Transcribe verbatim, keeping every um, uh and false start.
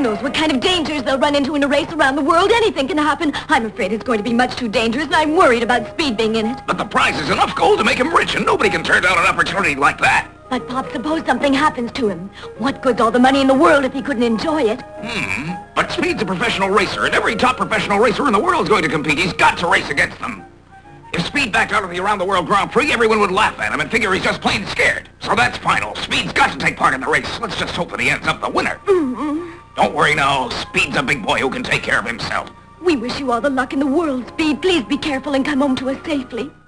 knows what kind of dangers they'll run into in a race around the world? Anything can happen. I'm afraid it's going to be much too dangerous, and I'm worried about Speed being in it. But the prize is enough gold to make him rich, and nobody can turn down an opportunity like that. But, Pop, suppose something happens to him. What good's all the money in the world if he couldn't enjoy it? Hmm. But Speed's a professional racer, and every top professional racer in the world is going to compete. He's got to race against them. If Speed backed out of the Around the World Grand Prix, everyone would laugh at him and figure he's just plain scared. So that's final. Speed's got to take part in the race. Let's just hope that he ends up the winner. Mm-hmm. Don't worry now. Speed's a big boy who can take care of himself. We wish you all the luck in the world, Speed. Please be careful and come home to us safely.